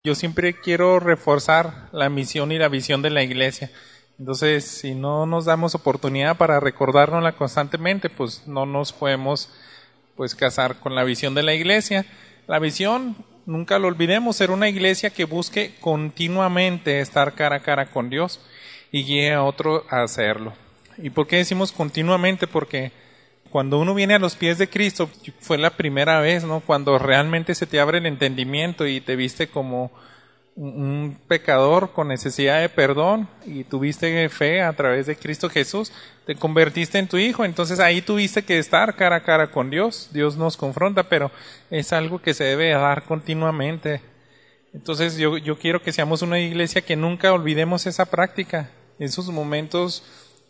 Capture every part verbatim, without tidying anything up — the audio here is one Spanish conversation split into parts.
Yo siempre quiero reforzar la misión y la visión de la iglesia. Entonces, si no nos damos oportunidad para recordárnosla constantemente, pues no nos podemos pues casar con la visión de la iglesia. La visión, nunca lo olvidemos, ser una iglesia que busque continuamente estar cara a cara con Dios y guíe a otro a hacerlo. ¿Y por qué decimos continuamente? Porque cuando uno viene a los pies de Cristo, fue la primera vez, ¿no? Cuando realmente se te abre el entendimiento y te viste como un pecador con necesidad de perdón y tuviste fe a través de Cristo Jesús, te convertiste en tu hijo. Entonces ahí tuviste que estar cara a cara con Dios. Dios nos confronta, pero es algo que se debe dar continuamente. Entonces yo, yo quiero que seamos una iglesia que nunca olvidemos esa práctica, esos momentos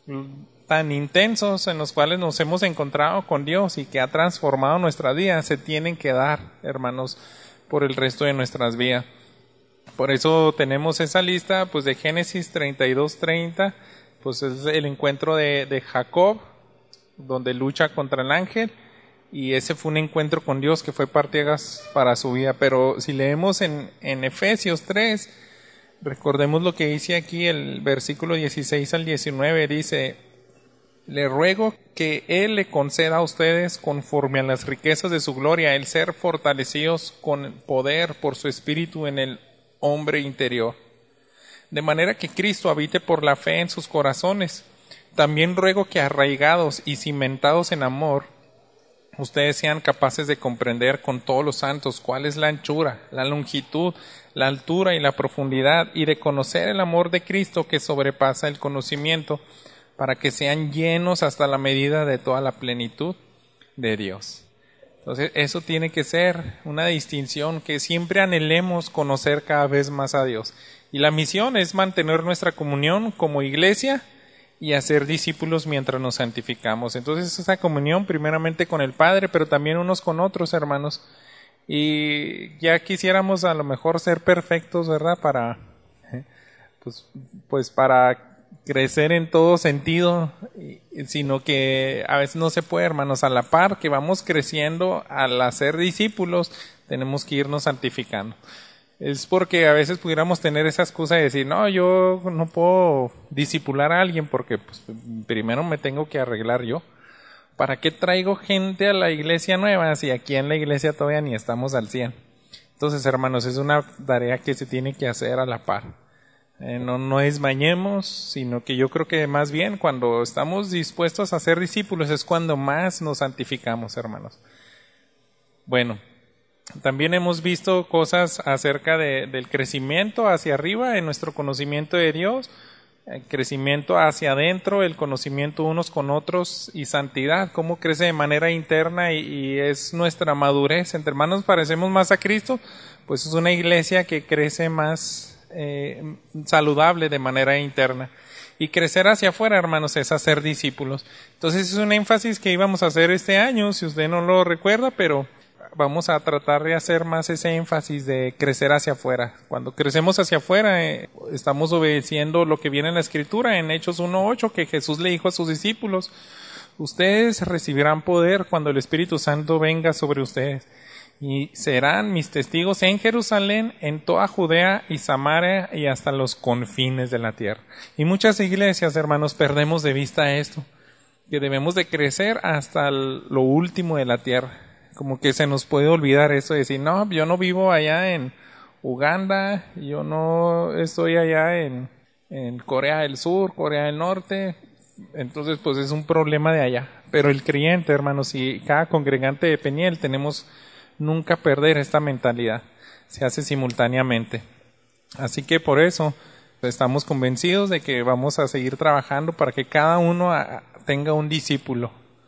tan intensos en los cuales nos hemos encontrado con Dios y que ha transformado nuestra vida, se tienen que dar, hermanos, por el resto de nuestras vidas. Por eso tenemos esa lista pues de Génesis treinta y dos treinta, pues es el encuentro de, de Jacob, donde lucha contra el ángel, y ese fue un encuentro con Dios que fue parteaguas para su vida. Pero si leemos en, en Efesios tres, recordemos lo que dice aquí el versículo dieciséis al diecinueve, dice: le ruego que Él le conceda a ustedes, conforme a las riquezas de su gloria, el ser fortalecidos con poder por su espíritu en el hombre interior, de manera que Cristo habite por la fe en sus corazones. También ruego que, arraigados y cimentados en amor, ustedes sean capaces de comprender con todos los santos cuál es la anchura, la longitud, la altura y la profundidad, y de conocer el amor de Cristo que sobrepasa el conocimiento, para que sean llenos hasta la medida de toda la plenitud de Dios. Entonces, eso tiene que ser una distinción, que siempre anhelemos conocer cada vez más a Dios. Y la misión es mantener nuestra comunión como iglesia y hacer discípulos mientras nos santificamos. Entonces, esa comunión primeramente con el Padre, pero también unos con otros, hermanos. Y ya quisiéramos a lo mejor ser perfectos, ¿verdad? Para, pues, pues para crecer en todo sentido, sino que a veces no se puede, hermanos. A la par que vamos creciendo, al hacer discípulos, tenemos que irnos santificando. Es porque a veces pudiéramos tener esa excusa de decir, no, yo no puedo discipular a alguien porque pues, primero me tengo que arreglar yo. ¿Para qué traigo gente a la iglesia nueva si aquí en la iglesia todavía ni estamos al cien? Entonces, hermanos, es una tarea que se tiene que hacer a la par. Eh, no, no desmañemos, sino que yo creo que más bien cuando estamos dispuestos a ser discípulos es cuando más nos santificamos, hermanos. Bueno, también hemos visto cosas acerca de, del crecimiento hacia arriba en nuestro conocimiento de Dios, el crecimiento hacia adentro, el conocimiento unos con otros y santidad, cómo crece de manera interna y, y es nuestra madurez. Entre hermanos parecemos más a Cristo, pues es una iglesia que crece más Eh, saludable de manera interna. Y crecer hacia afuera, hermanos, es hacer discípulos. Entonces es un énfasis que íbamos a hacer este año, si usted no lo recuerda, pero vamos a tratar de hacer más ese énfasis de crecer hacia afuera. Cuando crecemos hacia afuera, eh, estamos obedeciendo lo que viene en la Escritura, en Hechos uno ocho, que Jesús le dijo a sus discípulos: ustedes recibirán poder cuando el Espíritu Santo venga sobre ustedes, y serán mis testigos en Jerusalén, en toda Judea y Samaria y hasta los confines de la tierra. Y muchas iglesias, hermanos, perdemos de vista esto, que debemos de crecer hasta el, lo último de la tierra. Como que se nos puede olvidar eso, de decir, no, yo no vivo allá en Uganda, yo no estoy allá en, en Corea del Sur, Corea del Norte. Entonces, pues es un problema de allá. Pero el creyente, hermanos, y cada congregante de Peniel tenemos nunca perder esta mentalidad, se hace simultáneamente. Así que por eso estamos convencidos de que vamos a seguir trabajando para que cada uno tenga un discípulo.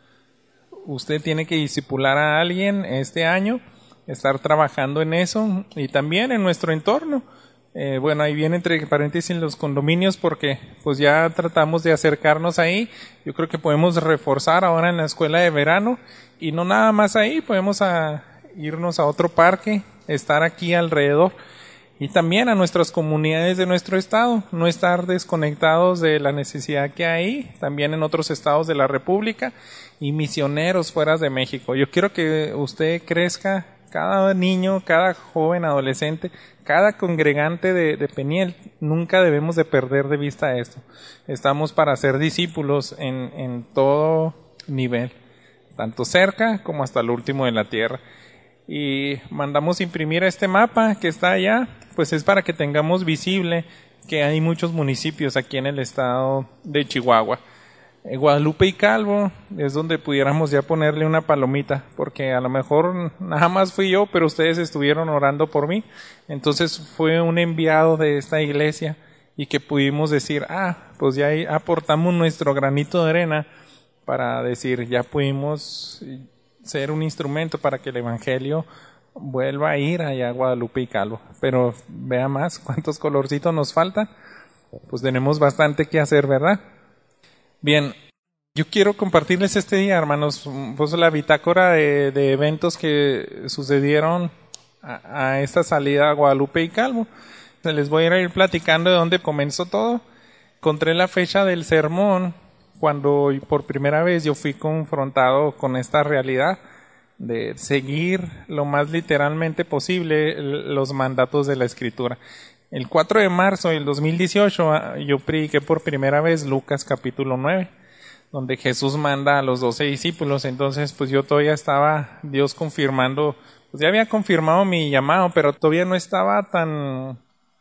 Usted tiene que discipular a alguien este año, estar trabajando en eso y también en nuestro entorno. Eh, bueno, ahí viene entre paréntesis los condominios porque pues ya tratamos de acercarnos ahí. Yo creo que podemos reforzar ahora en la escuela de verano y no nada más ahí, podemos a irnos a otro parque, estar aquí alrededor y también a nuestras comunidades de nuestro estado, no estar desconectados de la necesidad que hay también en otros estados de la República y misioneros fuera de México. Yo quiero que usted crezca cada niño, cada joven, adolescente, cada congregante de, de Peniel, nunca debemos de perder de vista esto. Estamos para ser discípulos en, en todo nivel, tanto cerca como hasta el último de la tierra. Y mandamos imprimir este mapa que está allá, pues es para que tengamos visible que hay muchos municipios aquí en el estado de Chihuahua. Eh, Guadalupe y Calvo es donde pudiéramos ya ponerle una palomita, porque a lo mejor nada más fui yo, pero ustedes estuvieron orando por mí. Entonces fue un enviado de esta iglesia y que pudimos decir, ah, pues ya ahí aportamos nuestro granito de arena para decir, ya pudimos ser un instrumento para que el evangelio vuelva a ir allá a Guadalupe y Calvo. Pero vea más cuántos colorcitos nos faltan. Pues tenemos bastante que hacer, ¿verdad? Bien, yo quiero compartirles este día, hermanos, pues la bitácora de, de eventos que sucedieron a, a esta salida a Guadalupe y Calvo. Les voy a ir platicando de dónde comenzó todo. Encontré la fecha del sermón cuando por primera vez yo fui confrontado con esta realidad de seguir lo más literalmente posible los mandatos de la Escritura. El cuatro de marzo del dos mil dieciocho yo prediqué por primera vez Lucas capítulo nueve, donde Jesús manda a los doce discípulos. Entonces pues yo todavía estaba, Dios confirmando, pues ya había confirmado mi llamado, pero todavía no estaba tan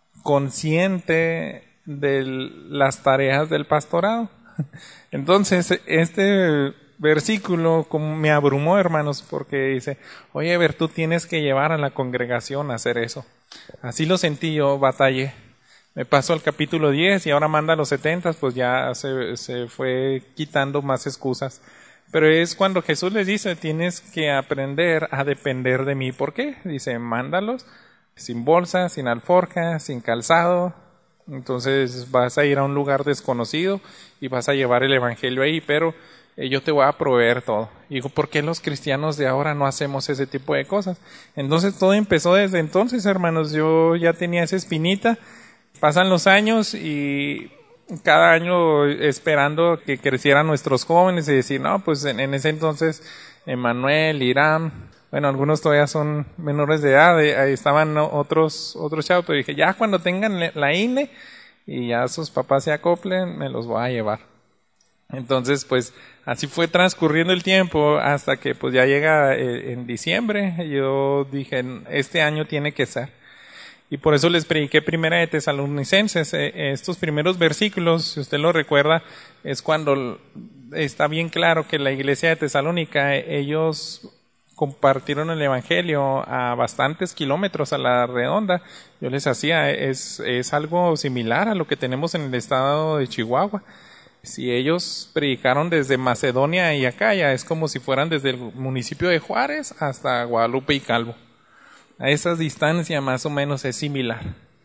consciente de las tareas del pastorado. Entonces este versículo como me abrumó, hermanos, porque dice, oye, ver, tú tienes que llevar a la congregación a hacer eso. Así lo sentí yo, batallé. Me pasó al capítulo diez y ahora manda a los setenta, pues ya se, se fue quitando más excusas. Pero es cuando Jesús les dice, tienes que aprender a depender de mí. ¿Por qué? Dice, mándalos sin bolsa, sin alforja, sin calzado. Entonces vas a ir a un lugar desconocido y vas a llevar el evangelio ahí, pero eh, yo te voy a proveer todo. Y digo, ¿por qué los cristianos de ahora no hacemos ese tipo de cosas? Entonces todo empezó desde entonces, hermanos. Yo ya tenía esa espinita. Pasan los años y cada año esperando que crecieran nuestros jóvenes y decir, no, pues en, en ese entonces Emanuel, Irán, bueno, algunos todavía son menores de edad, ahí estaban otros otros chavos, pero dije, ya cuando tengan la I N E y ya sus papás se acoplen, me los voy a llevar. Entonces, pues, así fue transcurriendo el tiempo hasta que pues ya llega eh, en diciembre. Yo dije, este año tiene que ser. Y por eso les prediqué primera de Tesalonicenses. Eh, estos primeros versículos, si usted lo recuerda, es cuando está bien claro que la iglesia de Tesalónica, ellos compartieron el evangelio a bastantes kilómetros a la redonda. Yo les hacía, es, es algo similar a lo que tenemos en el estado de Chihuahua. Si ellos predicaron desde Macedonia y Acaya, es como si fueran desde el municipio de Juárez hasta Guadalupe y Calvo. A esa distancia más o menos es similar.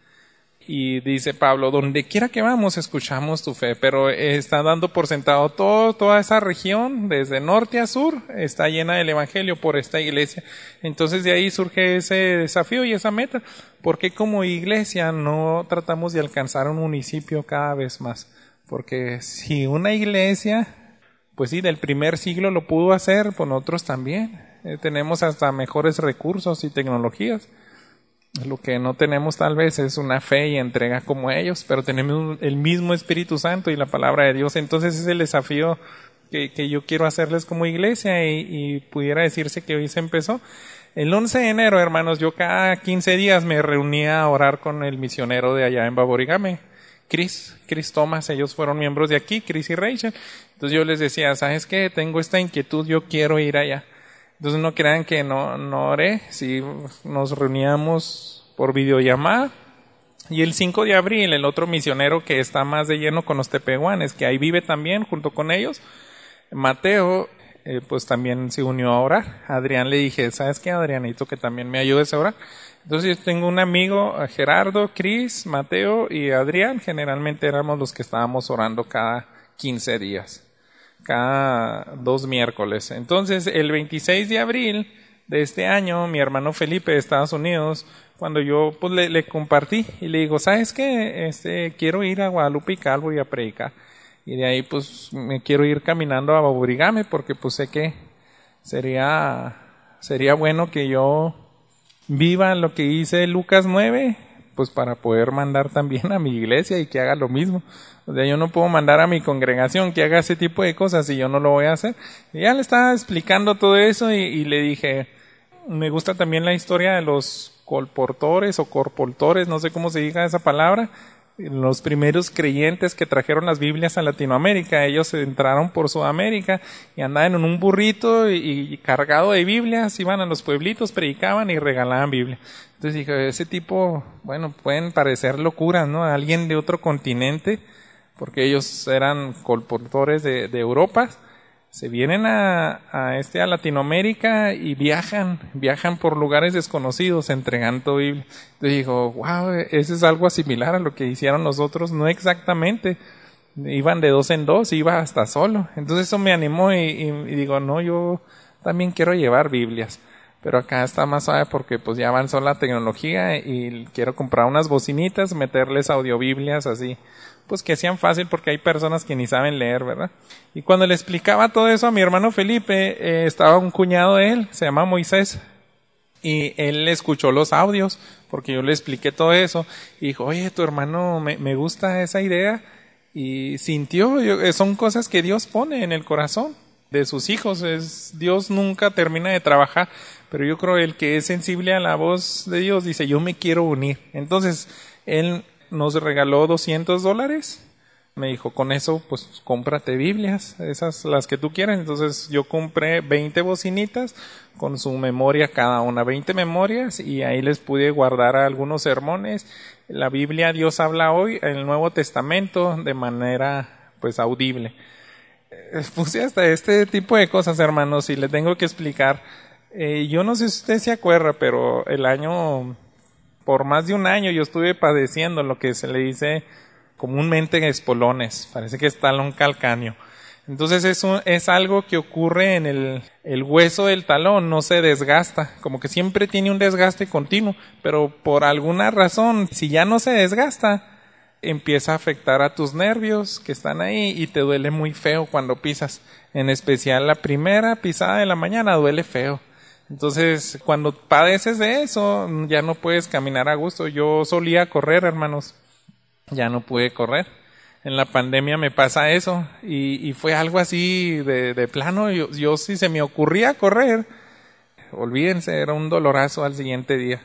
Y dice Pablo, donde quiera que vamos escuchamos tu fe, pero está dando por sentado todo, toda esa región, desde norte a sur, está llena del evangelio por esta iglesia. Entonces de ahí surge ese desafío y esa meta. ¿Por qué como iglesia no tratamos de alcanzar un municipio cada vez más? Porque si una iglesia, pues sí, del primer siglo lo pudo hacer, pues nosotros también. Eh, tenemos hasta mejores recursos y tecnologías. Lo que no tenemos tal vez es una fe y entrega como ellos, pero tenemos el mismo Espíritu Santo y la palabra de Dios. Entonces es el desafío que, que yo quiero hacerles como iglesia y, y pudiera decirse que hoy se empezó. El once de enero, hermanos, yo cada quince días me reunía a orar con el misionero de allá en Baborigame, Chris, Chris Thomas. Ellos fueron miembros de aquí, Chris y Rachel. Entonces yo les decía, ¿sabes qué? Tengo esta inquietud, yo quiero ir allá. Entonces no crean que no, no oré, sí, nos reuníamos por videollamada. Y el cinco de abril, el otro misionero que está más de lleno con los tepehuanes, que ahí vive también junto con ellos, Mateo, eh, pues también se unió a orar. A Adrián le dije, ¿sabes qué, Adrianito? Que también me ayudes a orar. Entonces yo tengo un amigo, Gerardo, Cris, Mateo y Adrián. Generalmente éramos los que estábamos orando cada quince días. Cada dos miércoles. Entonces, el veintiséis de abril de este año, mi hermano Felipe de Estados Unidos, cuando yo pues le, le compartí y le digo, ¿sabes qué? Este, quiero ir a Guadalupe y Calvo y a predicar. Y de ahí pues me quiero ir caminando a Baborigame porque pues sé que sería, sería bueno que yo viva lo que dice Lucas nueve, pues para poder mandar también a mi iglesia y que haga lo mismo. O sea, yo no puedo mandar a mi congregación que haga ese tipo de cosas y yo no lo voy a hacer. Y ya le estaba explicando todo eso y, y le dije, me gusta también la historia de los colportores o corportores, no sé cómo se diga esa palabra, los primeros creyentes que trajeron las Biblias a Latinoamérica. Ellos entraron por Sudamérica y andaban en un burrito y, y cargado de Biblias, iban a los pueblitos, predicaban y regalaban Biblia. Entonces dije, ese tipo, bueno, pueden parecer locuras, ¿no? Alguien de otro continente, porque ellos eran colportores de, de Europa, se vienen a, a este a Latinoamérica y viajan, viajan por lugares desconocidos entregando Biblia. Entonces digo, wow, eso es algo similar a lo que hicieron los otros, no exactamente, iban de dos en dos, iba hasta solo. Entonces eso me animó y, y, y digo, no, yo también quiero llevar Biblias, pero acá está más suave porque pues ya avanzó la tecnología y quiero comprar unas bocinitas, meterles audiobiblias así, pues que sean fácil porque hay personas que ni saben leer, ¿verdad? Y cuando le explicaba todo eso a mi hermano Felipe, eh, estaba un cuñado de él, se llama Moisés, y él escuchó los audios porque yo le expliqué todo eso y dijo, oye, tu hermano, me, me gusta esa idea, y sintió, yo, son cosas que Dios pone en el corazón de sus hijos, es, Dios nunca termina de trabajar, pero yo creo que el que es sensible a la voz de Dios dice, yo me quiero unir. Entonces, él nos regaló doscientos dólares, me dijo, con eso pues cómprate Biblias, esas las que tú quieras. Entonces yo compré veinte bocinitas con su memoria cada una, veinte memorias, y ahí les pude guardar algunos sermones. La Biblia Dios habla hoy, el Nuevo Testamento, de manera pues audible. Puse hasta este tipo de cosas, hermanos, y les tengo que explicar. Eh, yo no sé si usted se acuerda, pero el año, por más de un año, yo estuve padeciendo lo que se le dice comúnmente espolones, parece que es talón calcáneo. Entonces es, un, es algo que ocurre en el, el hueso del talón, no se desgasta, como que siempre tiene un desgaste continuo, pero por alguna razón, si ya no se desgasta, empieza a afectar a tus nervios que están ahí y te duele muy feo cuando pisas. En especial la primera pisada de la mañana duele feo. Entonces, cuando padeces de eso, ya no puedes caminar a gusto. Yo solía correr, hermanos, ya no pude correr. En la pandemia me pasa eso y, y fue algo así de, de plano. Yo, yo si se me ocurría correr, olvídense, era un dolorazo al siguiente día.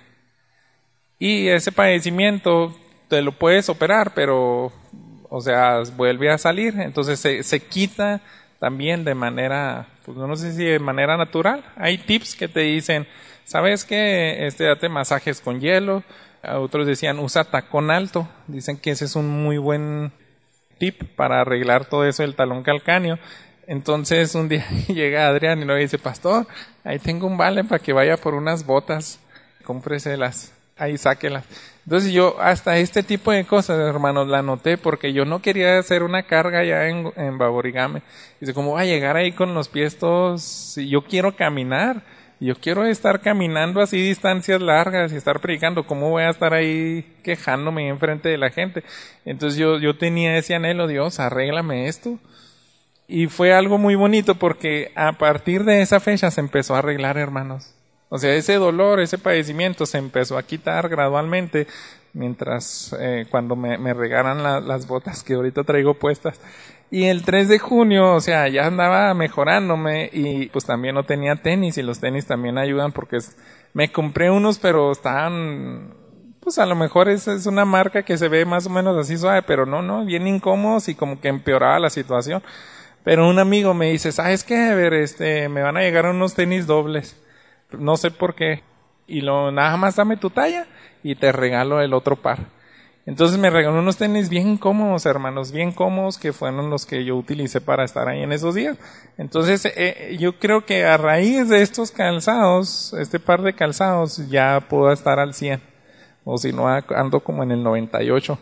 Y ese padecimiento te lo puedes operar, pero, o sea, vuelve a salir. Entonces se, se quita también de manera, pues no sé si de manera natural. Hay tips que te dicen, ¿sabes qué? Este, date masajes con hielo. Otros decían, usa tacón alto. Dicen que ese es un muy buen tip para arreglar todo eso del talón calcáneo. Entonces un día llega Adrián y le dice, pastor, ahí tengo un vale para que vaya por unas botas, cómpreselas, ahí sáquelas. Entonces yo hasta este tipo de cosas, hermanos, la noté porque yo no quería hacer una carga ya en, en Baborigame. Dice, ¿cómo voy a llegar ahí con los pies todos? Si yo quiero caminar, yo quiero estar caminando así distancias largas y estar predicando, ¿cómo voy a estar ahí quejándome enfrente de la gente? Entonces yo, yo tenía ese anhelo, Dios, arréglame esto. Y fue algo muy bonito porque a partir de esa fecha se empezó a arreglar, hermanos. O sea, ese dolor, ese padecimiento se empezó a quitar gradualmente mientras, eh, cuando me, me regaran la, las botas que ahorita traigo puestas. Y el tres de junio, o sea, ya andaba mejorándome y pues también no tenía tenis y los tenis también ayudan porque es, me compré unos pero estaban, pues a lo mejor es, es una marca que se ve más o menos así suave, pero no, no, bien incómodos y como que empeoraba la situación. Pero un amigo me dice, ¿sabes qué? A ver, este, me van a llegar unos tenis dobles. No sé por qué. Y lo, nada más dame tu talla y te regalo el otro par. Entonces me regaló unos tenis bien cómodos, hermanos, bien cómodos, que fueron los que yo utilicé para estar ahí en esos días. Entonces eh, yo creo que a raíz de estos calzados, este par de calzados, ya puedo estar al cien. O si no, ando como en el noventa y ocho.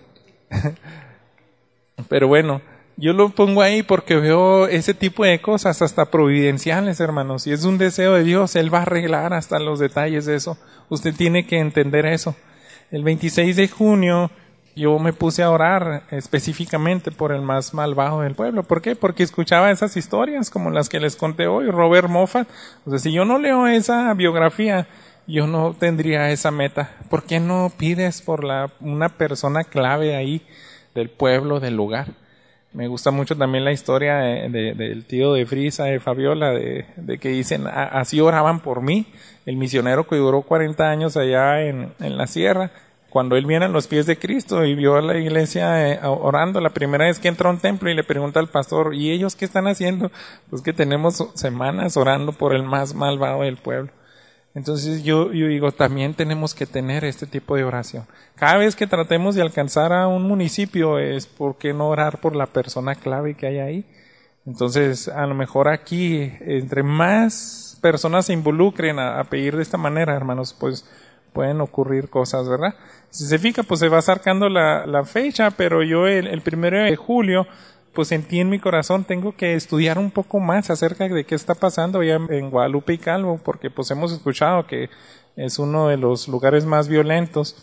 Pero bueno, yo lo pongo ahí porque veo ese tipo de cosas hasta providenciales, hermanos. Y es un deseo de Dios, Él va a arreglar hasta los detalles de eso. Usted tiene que entender eso. El veintiséis de junio yo me puse a orar específicamente por el más malvado del pueblo. ¿Por qué? Porque escuchaba esas historias como las que les conté hoy, Robert Moffat. O sea, si yo no leo esa biografía, yo no tendría esa meta. ¿Por qué no pides por la, una persona clave ahí del pueblo, del lugar? Me gusta mucho también la historia de, de, del tío de Frisa, de Fabiola, de, de que dicen, a, así oraban por mí, el misionero que duró cuarenta años allá en, en la sierra. Cuando él viene a los pies de Cristo y vio a la iglesia eh, orando, la primera vez que entra a un templo y le pregunta al pastor, ¿y ellos qué están haciendo? Pues que tenemos semanas orando por el más malvado del pueblo. Entonces yo, yo digo, también tenemos que tener este tipo de oración. Cada vez que tratemos de alcanzar a un municipio, es ¿por qué no orar por la persona clave que hay ahí? Entonces, a lo mejor aquí, entre más personas se involucren a, a pedir de esta manera, hermanos, pues pueden ocurrir cosas, ¿verdad? Si se fija, pues se va acercando la, la fecha, pero yo el, el primero de julio, pues sentí en mi corazón, tengo que estudiar un poco más acerca de qué está pasando allá en Guadalupe y Calvo, porque pues hemos escuchado que es uno de los lugares más violentos,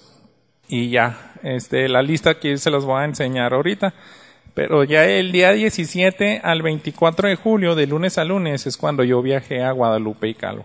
y ya, este, la lista que se los voy a enseñar ahorita, pero ya el día diecisiete al veinticuatro de julio, de lunes a lunes, es cuando yo viajé a Guadalupe y Calvo.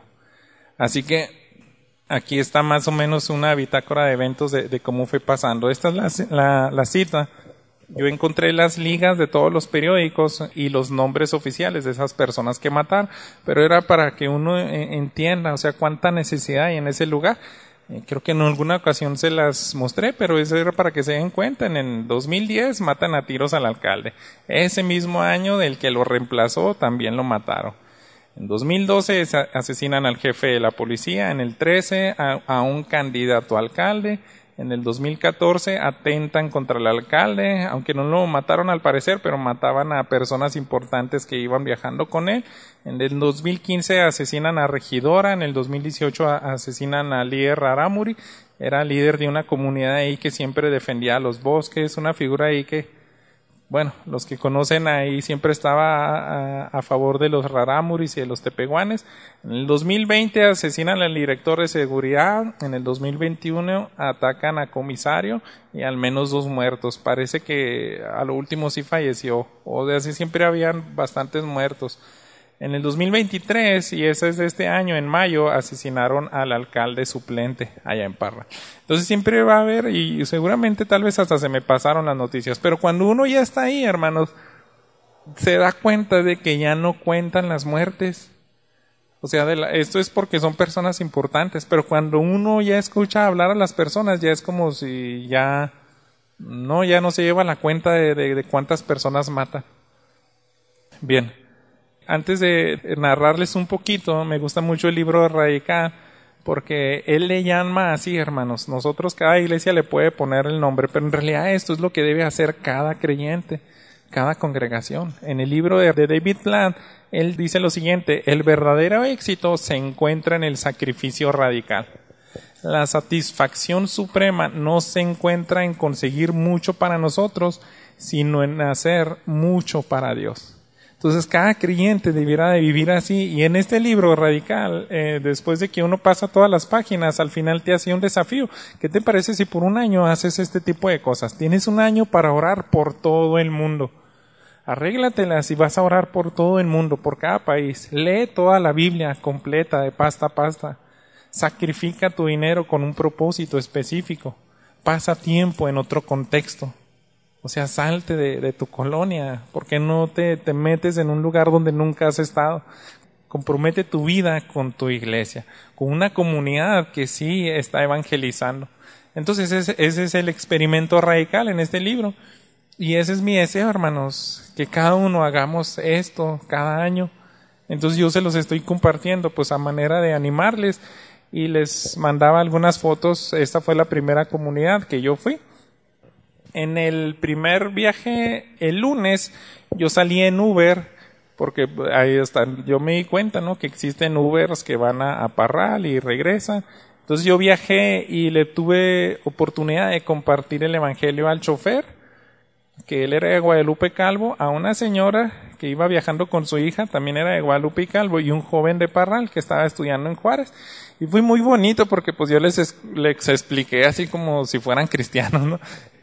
Así que aquí está más o menos una bitácora de eventos de, de cómo fue pasando. Esta es la, la, la cita. Yo encontré las ligas de todos los periódicos y los nombres oficiales de esas personas que mataron, pero era para que uno entienda, o sea, cuánta necesidad hay en ese lugar. Creo que en alguna ocasión se las mostré, pero eso era para que se den cuenta. En el dos mil diez matan a tiros al alcalde. Ese mismo año del que lo reemplazó también lo mataron. En dos mil doce asesinan al jefe de la policía. En el trece a, a un candidato a alcalde. En el dos mil catorce atentan contra el alcalde, aunque no lo mataron al parecer, pero mataban a personas importantes que iban viajando con él. En el dos mil quince asesinan a regidora, en el dos mil dieciocho asesinan a líder Rarámuri, era líder de una comunidad ahí que siempre defendía a los bosques, una figura ahí que, bueno, los que conocen ahí siempre estaba a, a, a favor de los rarámuris y de los tepehuanes. En el dos mil veinte asesinan al director de seguridad, en el dos mil veintiuno atacan a comisario y al menos dos muertos. Parece que a lo último sí falleció, o de así siempre habían bastantes muertos. En el dos mil veintitrés, y ese es de este año, en mayo, asesinaron al alcalde suplente allá en Parra. Entonces siempre va a haber, y seguramente tal vez hasta se me pasaron las noticias, pero cuando uno ya está ahí, hermanos, se da cuenta de que ya no cuentan las muertes. O sea, de la, esto es porque son personas importantes, pero cuando uno ya escucha hablar a las personas, ya es como si ya no, ya no se lleva la cuenta de, de, de cuántas personas mata. Bien. Antes de narrarles un poquito, me gusta mucho el libro de Radical, porque él le llama así, hermanos. Nosotros, cada iglesia le puede poner el nombre, pero en realidad esto es lo que debe hacer cada creyente, cada congregación. En el libro de David Platt, él dice lo siguiente: el verdadero éxito se encuentra en el sacrificio radical. La satisfacción suprema no se encuentra en conseguir mucho para nosotros, sino en hacer mucho para Dios. Entonces cada creyente debiera de vivir así, y en este libro Radical, eh, después de que uno pasa todas las páginas, al final te hace un desafío. ¿Qué te parece si por un año haces este tipo de cosas? Tienes un año para orar por todo el mundo. Arréglatelas y vas a orar por todo el mundo, por cada país. Lee toda la Biblia completa, de pasta a pasta. Sacrifica tu dinero con un propósito específico. Pasa tiempo en otro contexto. O sea, salte de, de tu colonia. ¿Por qué no te, te metes en un lugar donde nunca has estado? Compromete tu vida con tu iglesia, con una comunidad que sí está evangelizando. Entonces ese, ese es el experimento radical en este libro. Y ese es mi deseo, hermanos, que cada uno hagamos esto cada año. Entonces yo se los estoy compartiendo pues a manera de animarles, y les mandaba algunas fotos. Esta fue la primera comunidad que yo fui. En el primer viaje, el lunes, yo salí en Uber, porque ahí están, yo me di cuenta, ¿no?, que existen Ubers que van a, a Parral y regresan. Entonces yo viajé y le tuve oportunidad de compartir el evangelio al chofer, que él era de Guadalupe Calvo, a una señora que iba viajando con su hija, también era de Guadalupe y Calvo, y un joven de Parral que estaba estudiando en Juárez. Y fue muy bonito porque pues yo les, les expliqué así como si fueran cristianos, ¿no?,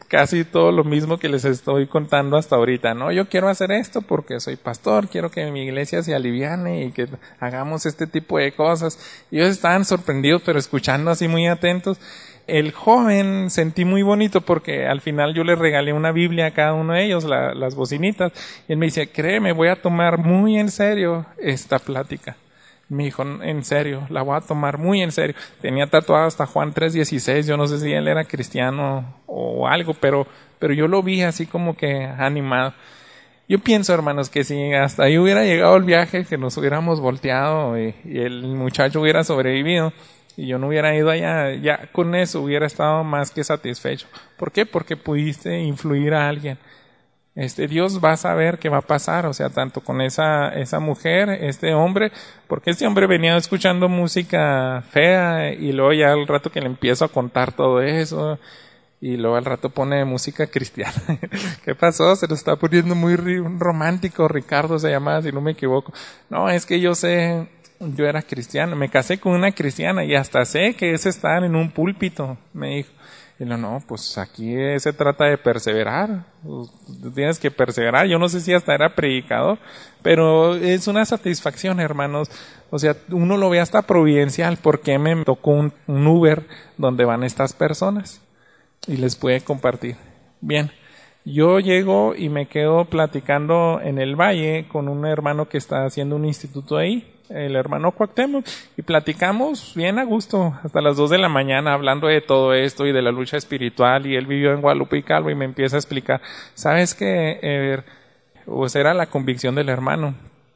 casi todo lo mismo que les estoy contando hasta ahorita, ¿no? Yo quiero hacer esto porque soy pastor, quiero que mi iglesia se aliviane y que hagamos este tipo de cosas. Y ellos estaban sorprendidos, pero escuchando así muy atentos. El joven sentí muy bonito porque al final yo le regalé una Biblia a cada uno de ellos, la, las bocinitas, y él me dice, créeme, voy a tomar muy en serio esta plática. Me dijo, en serio, la voy a tomar muy en serio. Tenía tatuado hasta Juan tres dieciséis, yo no sé si él era cristiano o algo, pero, pero yo lo vi así como que animado. Yo pienso, hermanos, que si hasta ahí hubiera llegado el viaje, que nos hubiéramos volteado y, y el muchacho hubiera sobrevivido, y yo no hubiera ido allá, ya con eso hubiera estado más que satisfecho. ¿Por qué? Porque pudiste influir a alguien. Este Dios va a saber qué va a pasar, o sea, tanto con esa esa mujer, este hombre, porque este hombre venía escuchando música fea y luego ya al rato que le empiezo a contar todo eso y luego al rato pone música cristiana. ¿Qué pasó? Se lo está poniendo muy romántico, Ricardo se llamaba, si no me equivoco. No, es que yo sé, yo era cristiano, me casé con una cristiana y hasta sé que es estar en un púlpito, me dijo. Y no, no, pues aquí se trata de perseverar, tú tienes que perseverar. Yo no sé si hasta era predicador, pero es una satisfacción, hermanos. O sea, uno lo ve hasta providencial, porque me tocó un, un Uber donde van estas personas y les puede compartir. Bien, yo llego y me quedo platicando en el valle con un hermano que está haciendo un instituto ahí, el hermano Cuauhtémoc, y platicamos bien a gusto hasta las dos de la mañana hablando de todo esto y de la lucha espiritual, y él vivió en Guadalupe y Calvo y me empieza a explicar, ¿sabes qué? Eh, pues era la convicción del hermano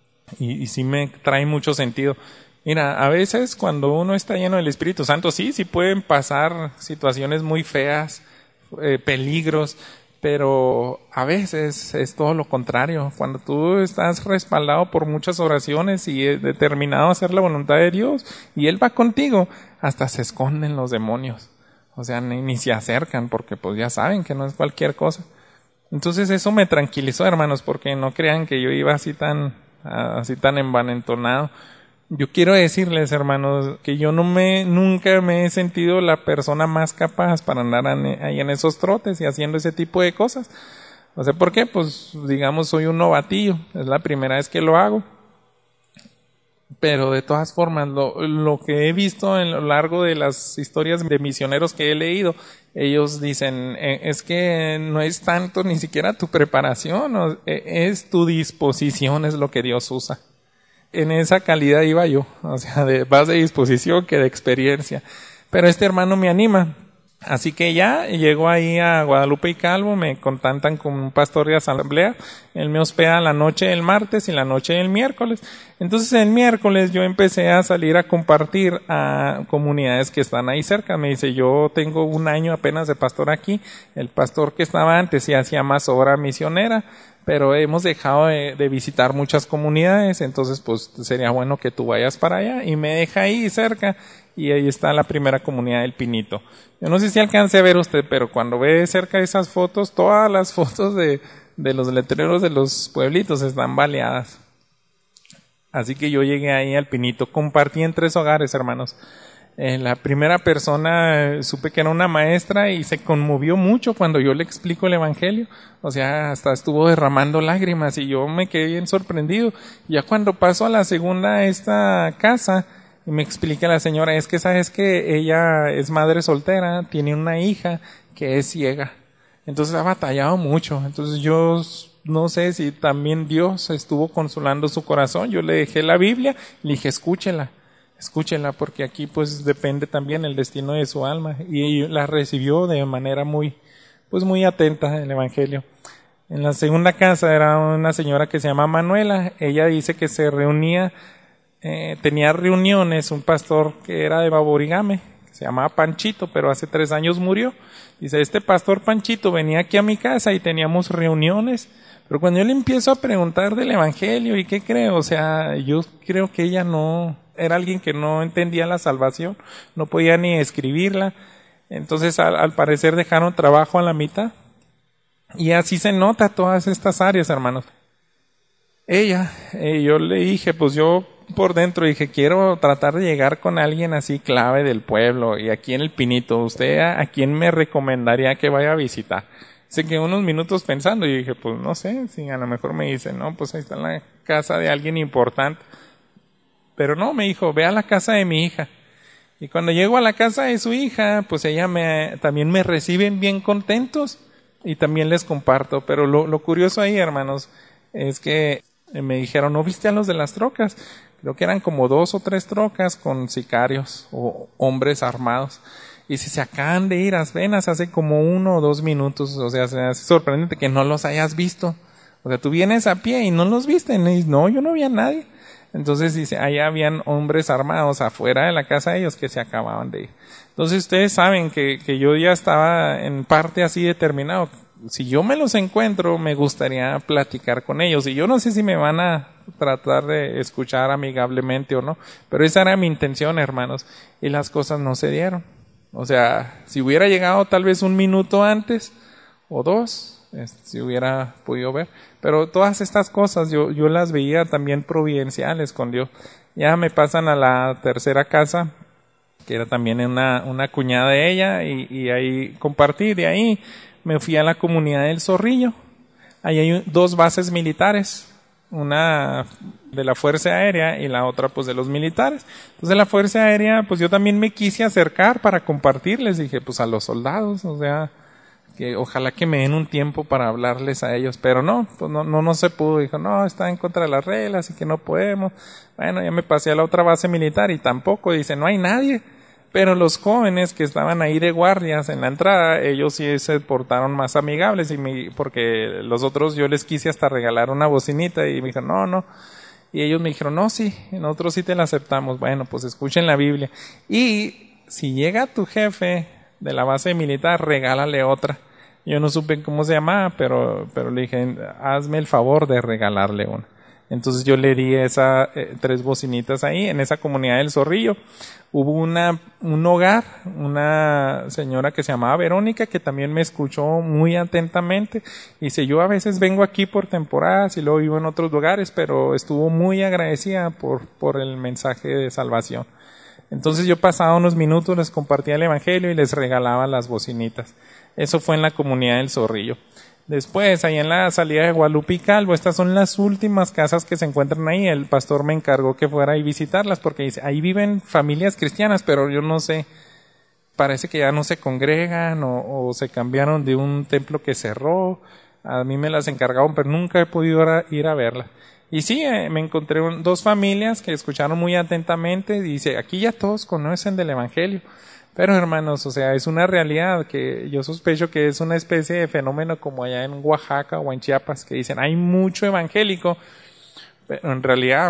y, y sí me trae mucho sentido. Mira, a veces cuando uno está lleno del Espíritu Santo, sí, sí pueden pasar situaciones muy feas, eh, peligros, pero a veces es todo lo contrario. Cuando tú estás respaldado por muchas oraciones y determinado a hacer la voluntad de Dios y Él va contigo, hasta se esconden los demonios. O sea, ni, ni se acercan porque pues ya saben que no es cualquier cosa. Entonces eso me tranquilizó, hermanos, porque no crean que yo iba así tan, así tan envalentonado. Yo quiero decirles, hermanos, que yo no me, nunca me he sentido la persona más capaz para andar ahí en esos trotes y haciendo ese tipo de cosas. O sea, ¿por qué? Pues, digamos, soy un novatillo. Es la primera vez que lo hago. Pero de todas formas, lo, lo que he visto en lo largo de las historias de misioneros que he leído, ellos dicen, es que no es tanto ni siquiera tu preparación, es tu disposición, es lo que Dios usa. En esa calidad iba yo, o sea, de más de disposición que de experiencia. Pero este hermano me anima. Así que ya llegó ahí a Guadalupe y Calvo, me contactan con un pastor de asamblea. Él me hospeda la noche del martes y la noche del miércoles. Entonces el miércoles yo empecé a salir a compartir a comunidades que están ahí cerca. Me dice, yo tengo un año apenas de pastor aquí. El pastor que estaba antes sí hacía más obra misionera, pero hemos dejado de, de visitar muchas comunidades, entonces pues sería bueno que tú vayas para allá, y me deja ahí cerca, y ahí está la primera comunidad del Pinito. Yo no sé si alcance a ver usted, pero cuando ve cerca esas fotos, todas las fotos de, de los letreros de los pueblitos están baleadas. Así que yo llegué ahí al Pinito, compartí en tres hogares, hermanos. Eh, la primera persona, eh, supe que era una maestra y se conmovió mucho cuando yo le explico el evangelio. O sea, hasta estuvo derramando lágrimas y yo me quedé bien sorprendido. Ya cuando paso a la segunda, a esta casa, y me explica la señora, es que sabes que ella es madre soltera, tiene una hija que es ciega. Entonces ha batallado mucho. Entonces yo no sé si también Dios estuvo consolando su corazón. Yo le dejé la Biblia, le dije, escúchela. Escúchenla, porque aquí pues depende también el destino de su alma, y la recibió de manera muy, pues muy atenta el evangelio. En la segunda casa era una señora que se llama Manuela. Ella dice que se reunía, eh, tenía reuniones, un pastor que era de Baborigame, que se llamaba Panchito, pero hace tres años murió. Dice, este pastor Panchito venía aquí a mi casa y teníamos reuniones, pero cuando yo le empiezo a preguntar del evangelio y qué creo, o sea, yo creo que ella no, era alguien que no entendía la salvación, no podía ni escribirla. Entonces al, al parecer dejaron trabajo a la mitad, y así se nota todas estas áreas, hermanos. Ella, eh, yo le dije, pues yo por dentro dije, quiero tratar de llegar con alguien así clave del pueblo y aquí en el Pinito, ¿usted a, a quién me recomendaría que vaya a visitar? Se quedó unos minutos pensando y dije, pues no sé, si a lo mejor me dice, no, pues ahí está la casa de alguien importante. Pero no, me dijo, ve a la casa de mi hija. Y cuando llego a la casa de su hija, pues ella me, también me reciben bien contentos y también les comparto. Pero lo, lo curioso ahí, hermanos, es que me dijeron, ¿no viste a los de las trocas? Creo que eran como dos o tres trocas con sicarios o hombres armados. Y si se acaban de ir apenas hace como uno o dos minutos, o sea, se hace sorprendente que no los hayas visto. O sea, tú vienes a pie y no los viste. Y dices, no, yo no vi a nadie. Entonces dice, ahí habían hombres armados afuera de la casa de ellos que se acababan de ir. Entonces ustedes saben que, que yo ya estaba en parte así determinado. Si yo me los encuentro, me gustaría platicar con ellos. Y yo no sé si me van a tratar de escuchar amigablemente o no. Pero esa era mi intención, hermanos. Y las cosas no se dieron. O sea, si hubiera llegado tal vez un minuto antes o dos, si hubiera podido ver. Pero todas estas cosas yo, yo las veía también providenciales con Dios. Ya me pasan a la tercera casa, que era también una, una cuñada de ella, y, y ahí compartí. De ahí me fui a la comunidad del Zorrillo. Ahí hay dos bases militares, una de la Fuerza Aérea y la otra pues de los militares. Entonces la Fuerza Aérea, pues yo también me quise acercar para compartirles, dije pues a los soldados, o sea, que ojalá que me den un tiempo para hablarles a ellos, pero no, pues no, no, no se pudo. Dijo, no, está en contra de las reglas y que no podemos. Bueno, ya me pasé a la otra base militar y tampoco, dice, no hay nadie. Pero los jóvenes que estaban ahí de guardias en la entrada, ellos sí se portaron más amigables, y me, porque los otros yo les quise hasta regalar una bocinita y me dijeron, no, no. Y ellos me dijeron, no, sí, nosotros sí te la aceptamos. Bueno, pues escuchen la Biblia. Y si llega tu jefe de la base militar, regálale otra. Yo no supe cómo se llamaba, pero, pero le dije, hazme el favor de regalarle una. Entonces yo le di esas eh, tres bocinitas ahí, en esa comunidad del Zorrillo. Hubo una, un hogar, una señora que se llamaba Verónica, que también me escuchó muy atentamente. Y dice, yo a veces vengo aquí por temporadas y luego vivo en otros lugares, pero estuvo muy agradecida por, por el mensaje de salvación. Entonces yo pasaba unos minutos, les compartía el evangelio y les regalaba las bocinitas. Eso fue en la comunidad del Zorrillo. Después, ahí en la salida de Guadalupe y Calvo, estas son las últimas casas que se encuentran ahí. El pastor me encargó que fuera a visitarlas porque dice, ahí viven familias cristianas, pero yo no sé, parece que ya no se congregan o, o se cambiaron de un templo que cerró. A mí me las encargaron, pero nunca he podido ir a verlas. Y sí, eh, me encontré un, dos familias que escucharon muy atentamente. Dice, aquí ya todos conocen del evangelio. Pero hermanos, o sea, es una realidad que yo sospecho que es una especie de fenómeno como allá en Oaxaca o en Chiapas, que dicen, hay mucho evangélico, pero en realidad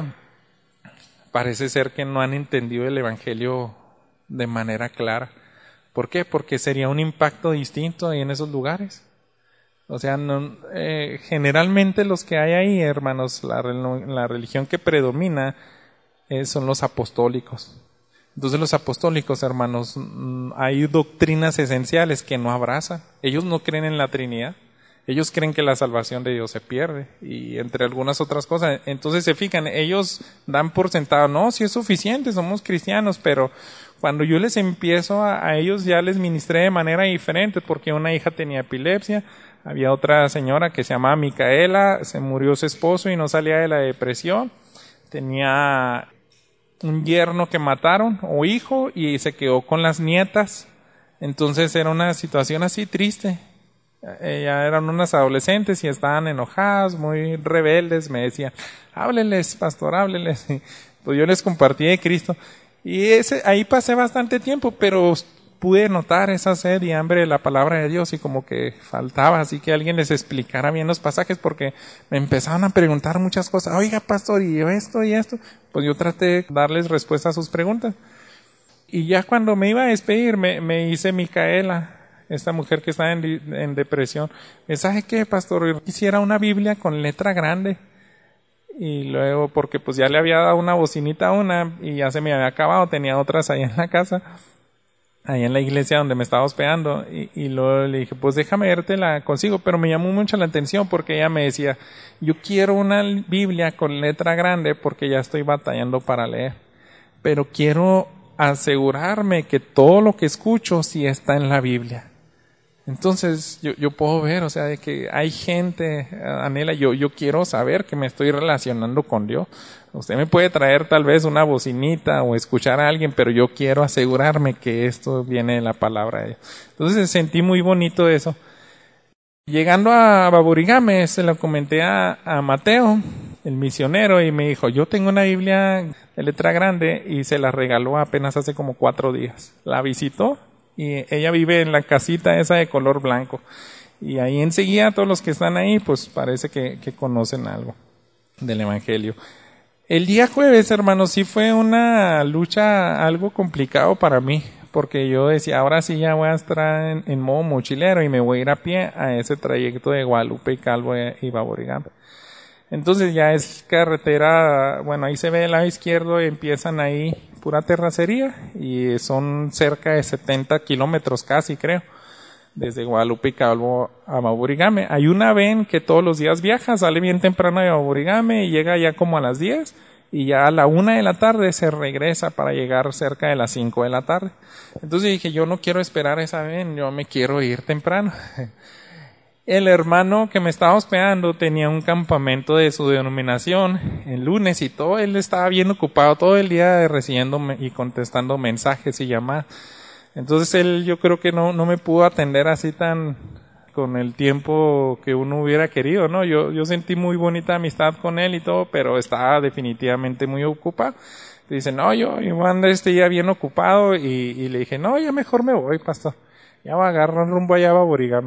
parece ser que no han entendido el evangelio de manera clara. ¿Por qué? Porque sería un impacto distinto ahí en esos lugares. O sea, no, eh, generalmente los que hay ahí, hermanos, la, la religión que predomina eh, son los apostólicos. Entonces los apostólicos, hermanos, hay doctrinas esenciales que no abrazan. Ellos no creen en la Trinidad. Ellos creen que la salvación de Dios se pierde. Y entre algunas otras cosas. Entonces se fijan, ellos dan por sentado, no, si es suficiente, somos cristianos. Pero cuando yo les empiezo a, a ellos ya les ministré de manera diferente. Porque una hija tenía epilepsia. Había otra señora que se llamaba Micaela. Se murió su esposo y no salía de la depresión. Tenía un yerno que mataron o hijo y se quedó con las nietas. Entonces era una situación así triste. Ya eran unas adolescentes y estaban enojadas, muy rebeldes. Me decían, hábleles, pastor, hábleles. Y pues yo les compartí de Cristo. Y ese, ahí pasé bastante tiempo, pero pude notar esa sed y hambre de la palabra de Dios y como que faltaba, así que alguien les explicara bien los pasajes porque me empezaban a preguntar muchas cosas. Oiga, pastor, y esto y esto. Pues yo traté de darles respuesta a sus preguntas. Y ya cuando me iba a despedir, me, me hice Micaela, esta mujer que estaba en, en depresión. ¿Sabe qué, pastor? Yo quisiera una Biblia con letra grande. Y luego, porque pues ya le había dado una bocinita a una y ya se me había acabado, tenía otras ahí en la casa. ahí en la iglesia donde me estaba hospedando, y, y luego le dije, pues déjame verte la consigo, pero me llamó mucho la atención porque ella me decía, yo quiero una Biblia con letra grande porque ya estoy batallando para leer, pero quiero asegurarme que todo lo que escucho sí está en la Biblia. Entonces yo, yo puedo ver, o sea, de que hay gente, Anela, yo, yo quiero saber que me estoy relacionando con Dios. Usted me puede traer tal vez una bocinita o escuchar a alguien, pero yo quiero asegurarme que esto viene de la palabra de Dios. Entonces sentí muy bonito eso. Llegando a Baborigame, se lo comenté a, a Mateo, el misionero, y me dijo, yo tengo una Biblia de letra grande, y se la regaló apenas hace como cuatro días. La visitó, y ella vive en la casita esa de color blanco. Y ahí enseguida todos los que están ahí, pues parece que, que conocen algo del Evangelio. El día jueves, hermanos, sí fue una lucha algo complicado para mí, porque yo decía, ahora sí ya voy a estar en, en modo mochilero y me voy a ir a pie a ese trayecto de Guadalupe y Calvo y Baborigame. Entonces ya es carretera, bueno, ahí se ve el lado izquierdo y empiezan ahí pura terracería, y son cerca de setenta kilómetros casi, creo, desde Guadalupe y Calvo a Baborigame. Hay una ven que todos los días viaja, sale bien temprano de Baborigame y llega ya como a las diez, y ya a la una de la tarde se regresa para llegar cerca de las cinco de la tarde. Entonces dije, yo no quiero esperar esa ven, yo me quiero ir temprano. El hermano que me estaba hospedando tenía un campamento de su denominación el lunes, y todo él estaba bien ocupado todo el día recibiendo y contestando mensajes y llamadas. Entonces él, yo creo que no, no me pudo atender así tan con el tiempo que uno hubiera querido, ¿no? Yo, yo sentí muy bonita amistad con él y todo, pero estaba definitivamente muy ocupado. Dice, no, yo, yo ando este día bien ocupado, y, y le dije, no, ya mejor me voy, pastor. Ya va a agarrar rumbo allá a Baborigame.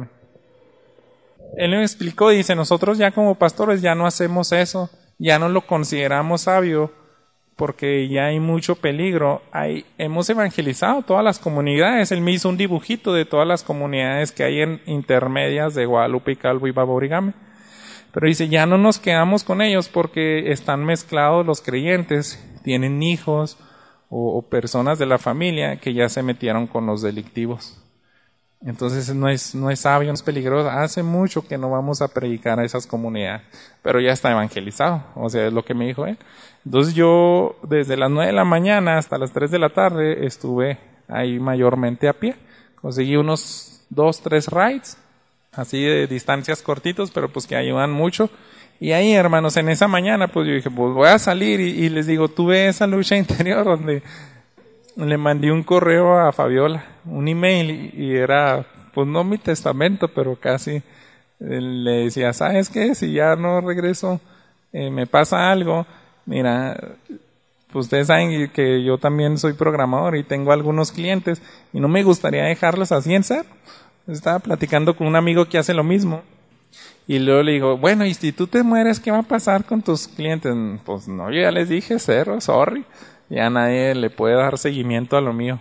Él me explicó, dice, nosotros ya como pastores ya no hacemos eso, ya no lo consideramos sabio, porque ya hay mucho peligro. Hay, hemos evangelizado todas las comunidades. Él me hizo un dibujito de todas las comunidades que hay en intermedias de Guadalupe y Calvo y Baborigame. Pero dice, ya no nos quedamos con ellos porque están mezclados los creyentes, tienen hijos o, o personas de la familia que ya se metieron con los delictivos. Entonces no es, no es sabio, no es peligroso. Hace mucho que no vamos a predicar a esas comunidades, pero ya está evangelizado, o sea, es lo que me dijo él. Entonces yo desde las nueve de la mañana hasta las tres de la tarde estuve ahí mayormente a pie. Conseguí unos dos, tres rides, así de distancias cortitos, pero pues que ayudan mucho. Y ahí, hermanos, en esa mañana, pues yo dije, pues voy a salir, y, y les digo, tuve esa lucha interior donde le mandé un correo a Fabiola, un email, y, y era, pues no mi testamento, pero casi. Le decía, ¿sabes qué? Si ya no regreso, eh, me pasa algo. Mira, pues ustedes saben que yo también soy programador y tengo algunos clientes, y no me gustaría dejarlos así en cero. Estaba platicando con un amigo que hace lo mismo. Y luego le digo, bueno, y si tú te mueres, ¿qué va a pasar con tus clientes? Pues no, yo ya les dije, cero, sorry. Ya nadie le puede dar seguimiento a lo mío.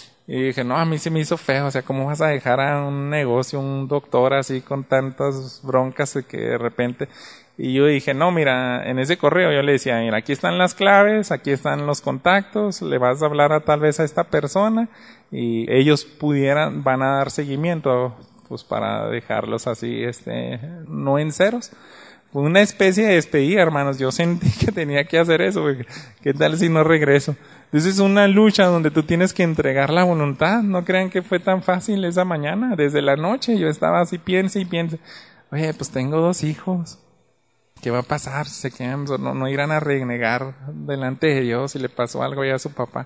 Y dije, no, a mí se me hizo feo, o sea, ¿cómo vas a dejar a un negocio, un doctor así con tantas broncas de que de repente? Y yo dije, no, mira, en ese correo yo le decía, mira, aquí están las claves, aquí están los contactos, le vas a hablar a tal vez a esta persona, y ellos pudieran, van a dar seguimiento, pues para dejarlos así, este, no en ceros. Fue una especie de despedida, hermanos. Yo sentí que tenía que hacer eso, porque ¿qué tal si no regreso? Entonces es una lucha donde tú tienes que entregar la voluntad. No crean que fue tan fácil esa mañana. Desde la noche yo estaba así, piense y piense. Oye, pues tengo dos hijos. ¿Qué va a pasar? Se quedan, no, no irán a renegar delante de Dios si le pasó algo ya a su papá.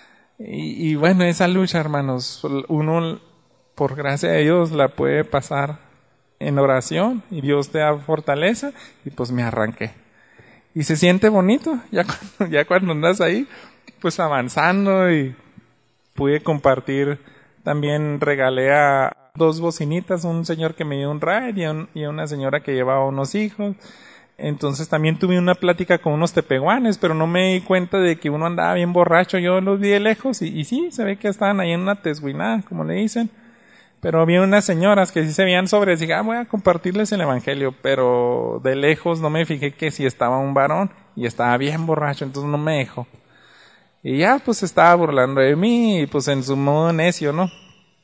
Y, y bueno, esa lucha, hermanos, uno, por gracia de Dios, la puede pasar en oración, y Dios te da fortaleza, y pues me arranqué. Y se siente bonito, ya cuando, ya cuando andas ahí, pues avanzando, y pude compartir, también regalé a dos bocinitas, un señor que me dio un ride y, un, y una señora que llevaba unos hijos. Entonces también tuve una plática con unos tepehuanes, pero no me di cuenta de que uno andaba bien borracho. Yo los vi de lejos, y, y sí, se ve que estaban ahí en una tesguinada, como le dicen. Pero había unas señoras que sí se veían sobre, y ah, voy a compartirles el evangelio, pero de lejos no me fijé que si estaba un varón y estaba bien borracho, entonces no me dejó. Y ya pues se estaba burlando de mí y pues en su modo necio, ¿no?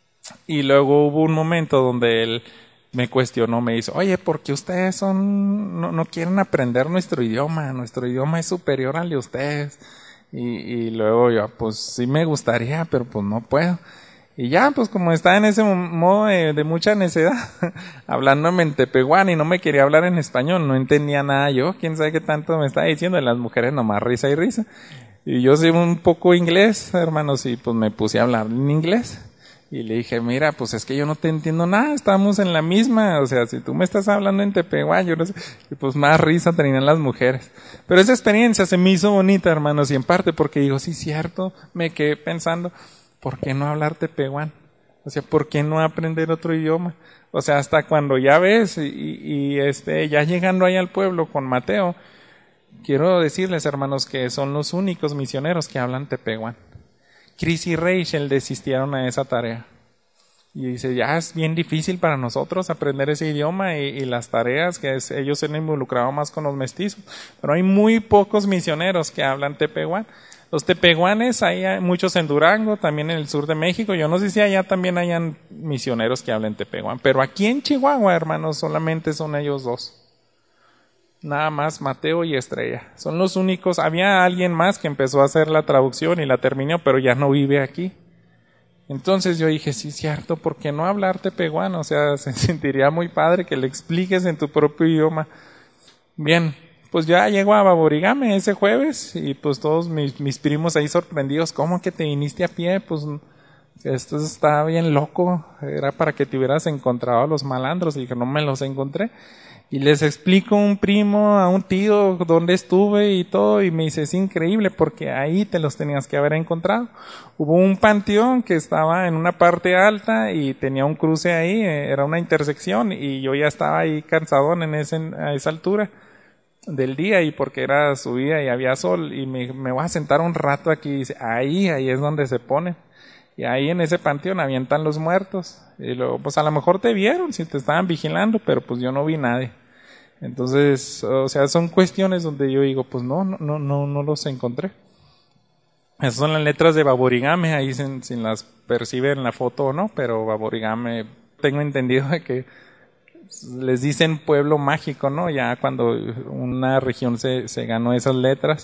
Y luego hubo un momento donde él me cuestionó, me dice, oye, ¿por qué ustedes son, no, no quieren aprender nuestro idioma? Nuestro idioma es superior al de ustedes. Y, y luego yo, pues sí me gustaría, pero pues no puedo. Y ya, pues como estaba en ese modo de, de mucha necedad, hablándome en tepehuano y no me quería hablar en español, no entendía nada yo, quién sabe qué tanto me estaba diciendo, las mujeres nomás risa y risa. Y yo sé un poco inglés, hermanos, y pues me puse a hablar en inglés. Y le dije, mira, pues es que yo no te entiendo nada, estamos en la misma, o sea, si tú me estás hablando en tepehuano, yo no sé, y pues más risa tenían las mujeres. Pero esa experiencia se me hizo bonita, hermanos, y en parte porque digo, sí, cierto, me quedé pensando, ¿por qué no hablar tepehuano? O sea, ¿por qué no aprender otro idioma? O sea, hasta cuando ya ves, y, y este, ya llegando ahí al pueblo con Mateo, quiero decirles, hermanos, que son los únicos misioneros que hablan tepehuano. Chris y Rachel desistieron a esa tarea. Y dice, ya es bien difícil para nosotros aprender ese idioma y, y las tareas que es, ellos se han involucrado más con los mestizos. Pero hay muy pocos misioneros que hablan tepehuano. Los tepehuanes, hay muchos en Durango, también en el sur de México. Yo no sé si allá también hayan misioneros que hablen tepehuano. Pero aquí en Chihuahua, hermanos, solamente son ellos dos. Nada más Mateo y Estrella. Son los únicos. Había alguien más que empezó a hacer la traducción y la terminó, pero ya no vive aquí. Entonces yo dije, sí, cierto, ¿por qué no hablar tepehuano? O sea, se sentiría muy padre que le expliques en tu propio idioma. Bien, pues ya llego a Baborigame ese jueves y pues todos mis, mis primos ahí sorprendidos, ¿cómo que te viniste a pie? Pues esto está bien loco, era para que te hubieras encontrado a los malandros. Y dije, no me los encontré. Y les explico a un primo, a un tío, dónde estuve y todo, y me dice, es increíble porque ahí te los tenías que haber encontrado. Hubo un panteón que estaba en una parte alta y tenía un cruce ahí, era una intersección, y yo ya estaba ahí cansadón en ese, a esa altura del día, y porque era subida y había sol, y me, me voy a sentar un rato aquí, y dice, ahí, ahí es donde se pone. Y ahí en ese panteón avientan los muertos. Y luego, pues a lo mejor te vieron si te estaban vigilando, pero pues yo no vi nadie. Entonces, o sea, son cuestiones donde yo digo, pues no, no, no, no los encontré. Esas son las letras de Baborigame, ahí sin, sin las percibe en la foto o no, pero Baborigame, tengo entendido de que les dicen pueblo mágico, ¿no? Ya cuando una región se, se ganó esas letras,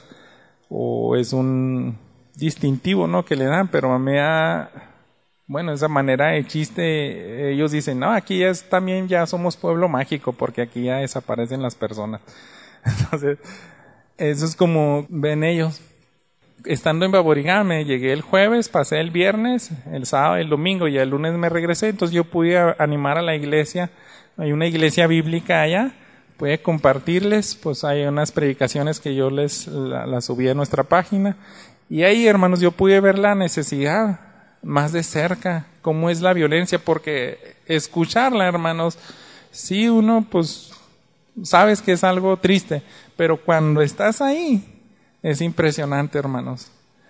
o es un distintivo, ¿no? Que le dan, pero a mí da, bueno, esa manera de chiste, ellos dicen, no, aquí ya es, también ya somos pueblo mágico, porque aquí ya desaparecen las personas. Entonces, eso es como ven ellos. Estando en Baborigame, llegué el jueves, pasé el viernes, el sábado, el domingo, y el lunes me regresé, entonces yo pude animar a la iglesia, hay una iglesia bíblica allá, pude compartirles, pues hay unas predicaciones que yo les las la subí a nuestra página, y ahí, hermanos, yo pude ver la necesidad más de cerca, cómo es la violencia, porque escucharla, hermanos, sí uno, pues, sabes que es algo triste, pero cuando estás ahí, es impresionante, hermanos.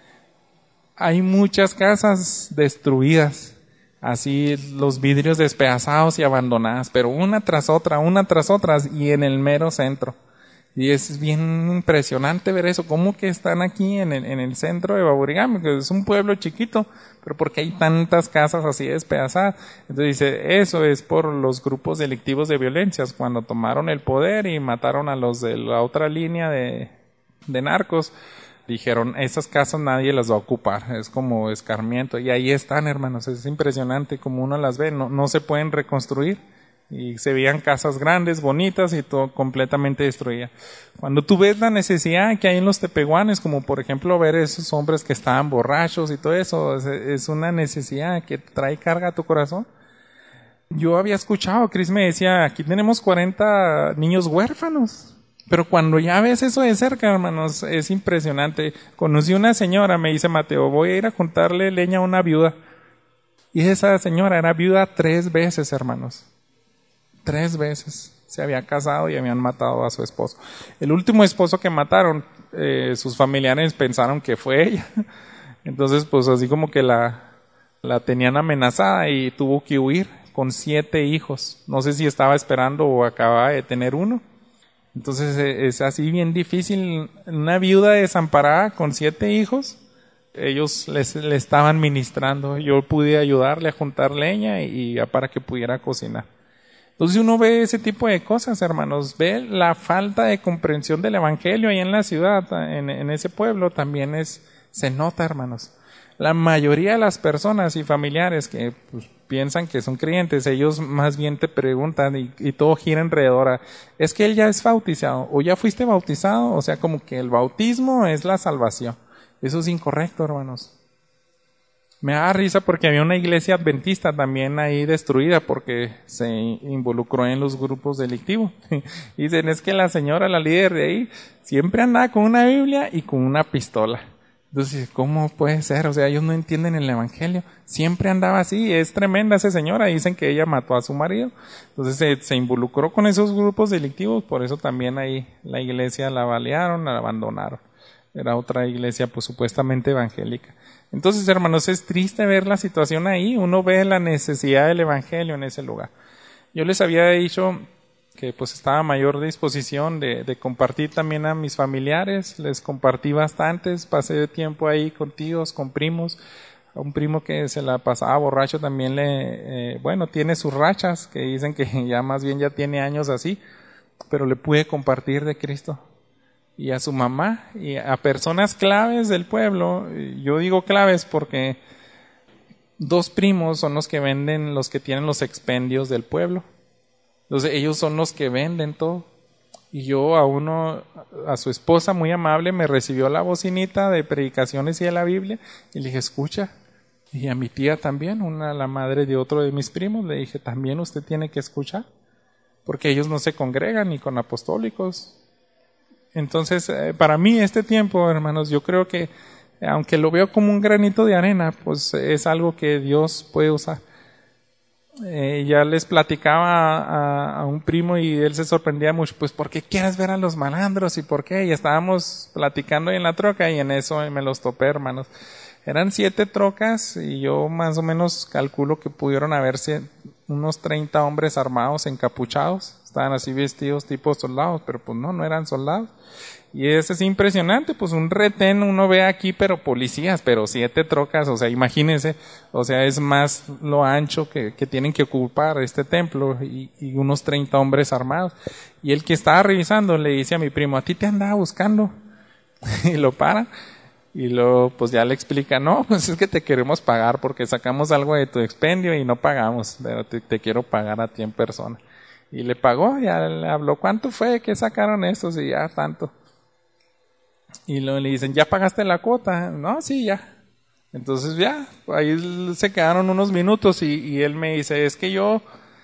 Hay muchas casas destruidas, así los vidrios despedazados y abandonadas, pero una tras otra, una tras otra, y en el mero centro. Y es bien impresionante ver eso, cómo que están aquí en el, en el centro de Baborigame, que es un pueblo chiquito, pero porque hay tantas casas así despedazadas. Entonces dice, eso es por los grupos delictivos de violencias, cuando tomaron el poder y mataron a los de la otra línea de, de narcos, dijeron, esas casas nadie las va a ocupar, es como escarmiento, y ahí están, hermanos, es impresionante como uno las ve, no, no se pueden reconstruir. Y se veían casas grandes, bonitas y todo completamente destruida. Cuando tú ves la necesidad que hay en los tepehuanes, como por ejemplo ver esos hombres que estaban borrachos y todo eso, es, es una necesidad que trae carga a tu corazón. Yo había escuchado, Chris me decía, aquí tenemos cuarenta niños huérfanos. Pero cuando ya ves eso de cerca, hermanos, es impresionante. Conocí una señora, me dice Mateo, voy a ir a juntarle leña a una viuda. Y esa señora era viuda tres veces, hermanos. Tres veces se había casado y habían matado a su esposo. El último esposo que mataron, eh, sus familiares pensaron que fue ella. Entonces, pues así como que la, la tenían amenazada y tuvo que huir con siete hijos. No sé si estaba esperando o acababa de tener uno. Entonces es así bien difícil. Una viuda desamparada con siete hijos, ellos les, le estaban ministrando. Yo pude ayudarle a juntar leña y, y para que pudiera cocinar. Entonces uno ve ese tipo de cosas, hermanos, ve la falta de comprensión del evangelio ahí en la ciudad, en, en ese pueblo también es, se nota, hermanos. La mayoría de las personas y familiares que pues, piensan que son creyentes, ellos más bien te preguntan y, y todo gira alrededor a, es que él ya es bautizado o ya fuiste bautizado, o sea, como que el bautismo es la salvación. Eso es incorrecto, hermanos. Me da risa porque había una iglesia adventista también ahí destruida porque se involucró en los grupos delictivos. Y dicen, es que la señora, la líder de ahí, siempre andaba con una Biblia y con una pistola. Entonces, ¿cómo puede ser? O sea, ellos no entienden el evangelio. Siempre andaba así, es tremenda esa señora. Dicen que ella mató a su marido. Entonces se, se involucró con esos grupos delictivos, por eso también ahí la iglesia la balearon, la abandonaron. Era otra iglesia pues supuestamente evangélica. Entonces, hermanos, es triste ver la situación ahí. Uno ve la necesidad del evangelio en ese lugar. Yo les había dicho que pues estaba a mayor disposición de, de compartir también a mis familiares. Les compartí bastantes, pasé tiempo ahí con tíos, con primos. A un primo que se la pasaba borracho también le, eh, bueno, tiene sus rachas, que dicen que ya más bien ya tiene años así, pero le pude compartir de Cristo. Y a su mamá y a personas claves del pueblo. Yo digo claves porque dos primos son los que venden, los que tienen los expendios del pueblo. Entonces ellos son los que venden todo. Y yo a uno, a su esposa muy amable, me recibió la bocinita de predicaciones y de la Biblia y le dije, escucha. Y a mi tía también, una, la madre de otro de mis primos, le dije, también usted tiene que escuchar. Porque ellos no se congregan ni con apostólicos. Entonces, eh, para mí este tiempo, hermanos, yo creo que, aunque lo veo como un granito de arena, pues es algo que Dios puede usar. Eh, ya les platicaba a, a un primo y él se sorprendía mucho, pues, ¿por qué quieres ver a los malandros? ¿Y por qué? Y estábamos platicando ahí en la troca y en eso me los topé, hermanos. Eran siete trocas y yo más o menos calculo que pudieron haberse unos treinta hombres armados, encapuchados. Estaban así vestidos tipo soldados, pero pues no, no eran soldados. Y eso es impresionante, pues un retén uno ve aquí, pero policías, pero siete trocas, o sea, imagínense, o sea, es más lo ancho que, que tienen que ocupar este templo y, y unos treinta hombres armados. Y el que estaba revisando le dice a mi primo, a ti te andaba buscando. Y lo para. Y luego, pues ya le explica, no, pues es que te queremos pagar porque sacamos algo de tu expendio y no pagamos, pero te, te quiero pagar a ti en persona. Y le pagó, ya le habló, ¿cuánto fue? ¿Qué sacaron estos? Y ya, tanto. Y luego le dicen, ¿ya pagaste la cuota? No, sí, ya. Entonces ya, ahí se quedaron unos minutos y, y él me dice, es que yo,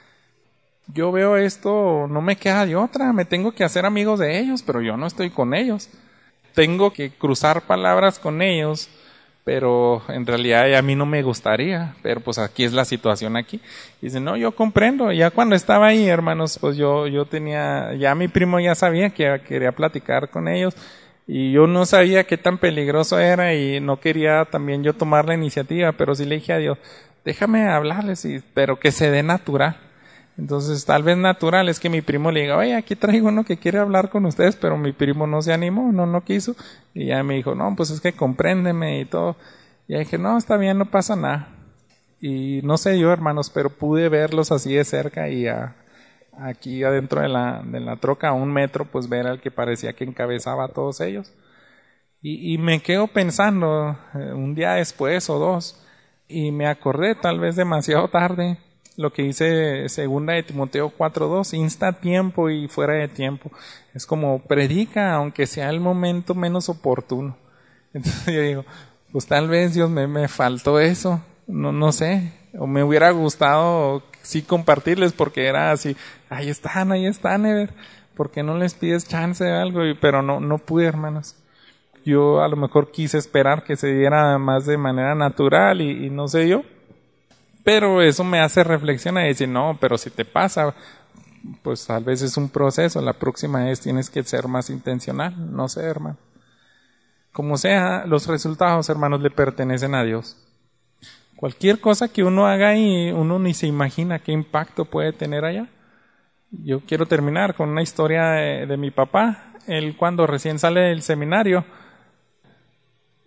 yo veo esto, no me queda de otra, me tengo que hacer amigos de ellos, pero yo no estoy con ellos. Tengo que cruzar palabras con ellos, pero en realidad a mí no me gustaría, pero pues aquí es la situación aquí. Y dice, no, yo comprendo, ya cuando estaba ahí, hermanos, pues yo, yo tenía, ya mi primo ya sabía que quería platicar con ellos, y yo no sabía qué tan peligroso era, y no quería también yo tomar la iniciativa, pero sí le dije a Dios, déjame hablarles, y, pero que se dé natural. Entonces, tal vez natural es que mi primo le diga, oye, aquí traigo uno que quiere hablar con ustedes, pero mi primo no se animó, no, no quiso. Y ya me dijo, no, pues es que compréndeme y todo. Y ya dije, no, está bien, no pasa nada. Y no sé yo, hermanos, pero pude verlos así de cerca y a, aquí adentro de la, de la troca, a un metro, pues ver al que parecía que encabezaba a todos ellos. Y, y me quedo pensando, eh, un día después o dos, y me acordé, tal vez demasiado tarde, lo que dice segunda de Timoteo cuatro dos, insta a tiempo y fuera de tiempo. Es como predica aunque sea el momento menos oportuno. Entonces yo digo, pues tal vez Dios me, me faltó eso, no, no sé, o me hubiera gustado sí compartirles porque era así, ahí están, ahí están, Ever, ¿por qué no les pides chance de algo? Y, pero no, no pude, hermanos. Yo a lo mejor quise esperar que se diera más de manera natural y, y no sé yo. Pero eso me hace reflexionar y decir, no, pero si te pasa, pues tal vez es un proceso, la próxima vez tienes que ser más intencional, no sé, hermano. Como sea, los resultados, hermanos, le pertenecen a Dios. Cualquier cosa que uno haga ahí, uno ni se imagina qué impacto puede tener allá. Yo quiero terminar con una historia de, de mi papá. Él cuando recién sale del seminario,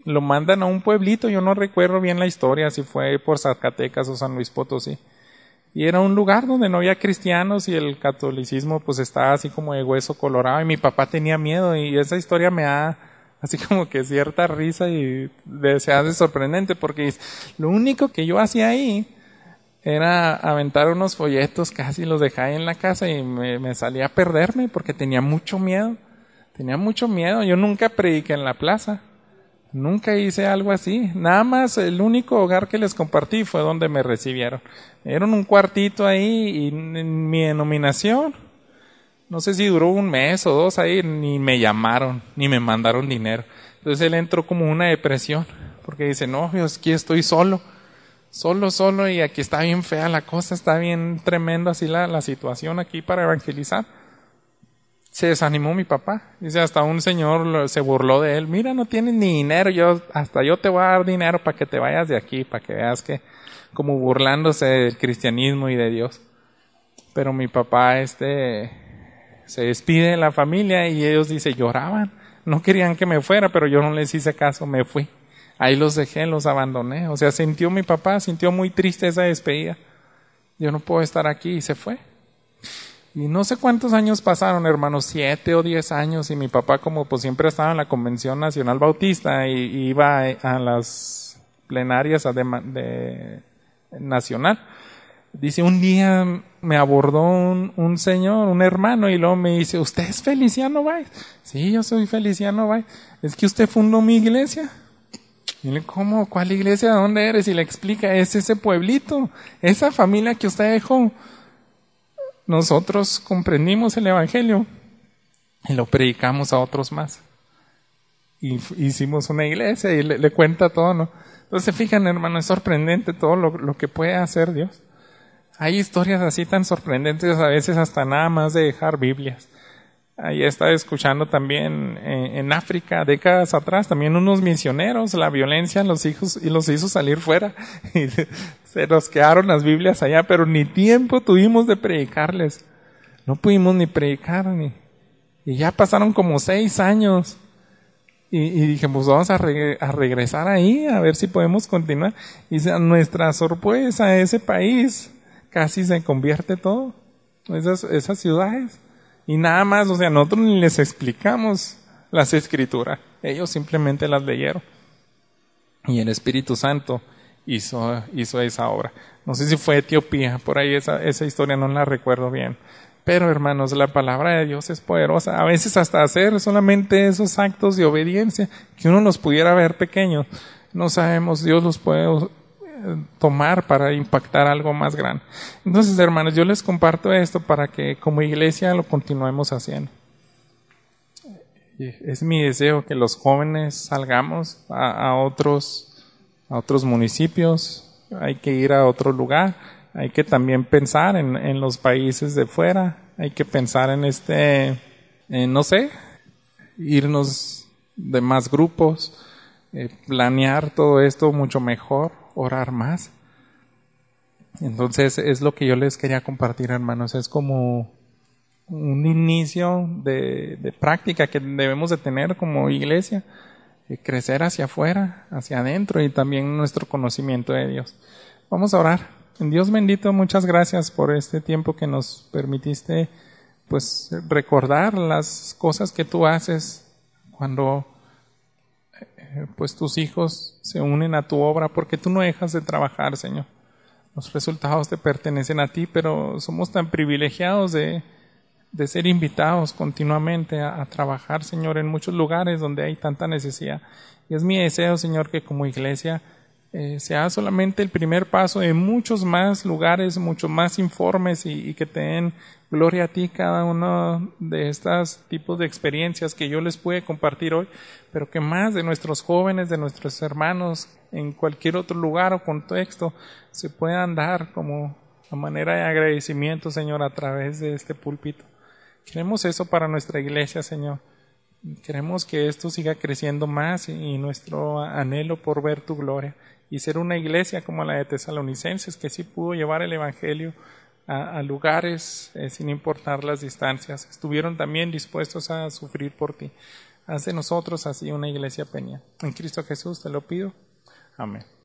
lo mandan a un pueblito, yo no recuerdo bien la historia, si fue por Zacatecas o San Luis Potosí. Y era un lugar donde no había cristianos y el catolicismo pues estaba así como de hueso colorado y mi papá tenía miedo y esa historia me da así como que cierta risa y se hace sorprendente porque lo único que yo hacía ahí era aventar unos folletos, casi los dejaba ahí en la casa y me, me salía a perderme porque tenía mucho miedo, tenía mucho miedo. Yo nunca prediqué en la plaza, nunca hice algo así, nada más el único hogar que les compartí fue donde me recibieron. Era un cuartito ahí y en mi denominación, no sé si duró un mes o dos ahí, ni me llamaron, ni me mandaron dinero. Entonces él entró como una depresión porque dice, no, yo aquí estoy solo. Solo, solo, y aquí está bien fea la cosa, está bien tremendo así la, la situación aquí para evangelizar. Se desanimó mi papá. Dice, hasta un señor se burló de él. Mira, no tienes ni dinero, yo hasta yo te voy a dar dinero para que te vayas de aquí, para que veas que, como burlándose del cristianismo y de Dios. Pero mi papá, este, se despide de la familia y ellos, dice, lloraban. No querían que me fuera, pero yo no les hice caso, me fui. Ahí los dejé, los abandoné. O sea, sintió mi papá, sintió muy triste esa despedida. Yo no puedo estar aquí y se fue. Y no sé cuántos años pasaron, hermanos, siete o diez años. Y mi papá, como pues siempre estaba en la Convención Nacional Bautista y, y iba a las plenarias de, de nacional. Dice, un día me abordó un, un señor, un hermano, y luego me dice, ¿usted es Feliciano Báez? Sí, yo soy Feliciano Báez. Es que usted fundó mi iglesia. Y le, ¿cómo? ¿Cuál iglesia? ¿De dónde eres? Y le explica, es ese pueblito, esa familia que usted dejó. Nosotros comprendimos el evangelio y lo predicamos a otros más. Y hicimos una iglesia y le, le cuenta todo, ¿no? Entonces, fijan, hermano, es sorprendente todo lo, lo que puede hacer Dios. Hay historias así tan sorprendentes, a veces hasta nada más de dejar Biblias. Ahí estaba escuchando también en, en África, décadas atrás, también unos misioneros, la violencia los hijos y los hizo salir fuera. Y se nos quedaron las Biblias allá, pero ni tiempo tuvimos de predicarles. No pudimos ni predicar, ni. Y ya pasaron como seis años. Y, y dije, pues vamos a, re, a regresar ahí, a ver si podemos continuar. Y a nuestra sorpresa, ese país casi se convierte todo. Esas, esas ciudades. Y nada más, o sea, nosotros ni les explicamos las escrituras. Ellos simplemente las leyeron. Y el Espíritu Santo hizo, hizo esa obra. No sé si fue Etiopía, por ahí esa, esa historia no la recuerdo bien. Pero hermanos, la palabra de Dios es poderosa. A veces hasta hacer solamente esos actos de obediencia, que uno los pudiera ver pequeños, no sabemos, Dios los puede tomar para impactar algo más grande. Entonces, hermanos, yo les comparto esto para que como iglesia lo continuemos haciendo. Es mi deseo que los jóvenes salgamos a, a otros a otros municipios, hay que ir a otro lugar, hay que también pensar en, en los países de fuera, hay que pensar en este, en, no sé, irnos de más grupos, eh, planear todo esto mucho mejor, orar más. Entonces es lo que yo les quería compartir, hermanos, es como un inicio de, de práctica que debemos de tener como iglesia, eh, crecer hacia afuera, hacia adentro y también nuestro conocimiento de Dios. Vamos a orar. Dios bendito, muchas gracias por este tiempo que nos permitiste pues recordar las cosas que tú haces cuando pues tus hijos se unen a tu obra, porque tú no dejas de trabajar, Señor. Los resultados te pertenecen a ti, pero somos tan privilegiados de, de ser invitados continuamente a, a trabajar, Señor, en muchos lugares donde hay tanta necesidad. Y es mi deseo, Señor, que como iglesia eh, sea solamente el primer paso de muchos más lugares, muchos más informes y, y que te den gloria a ti cada uno de estos tipos de experiencias que yo les pude compartir hoy, pero que más de nuestros jóvenes, de nuestros hermanos en cualquier otro lugar o contexto se puedan dar como a manera de agradecimiento, Señor, a través de este púlpito. Queremos eso para nuestra iglesia, Señor. Queremos que esto siga creciendo más y nuestro anhelo por ver tu gloria y ser una iglesia como la de Tesalonicenses, que sí pudo llevar el evangelio A, a lugares eh, sin importar las distancias. Estuvieron también dispuestos a sufrir por ti. Haz de nosotros así una iglesia peña. En Cristo Jesús te lo pido. Amén.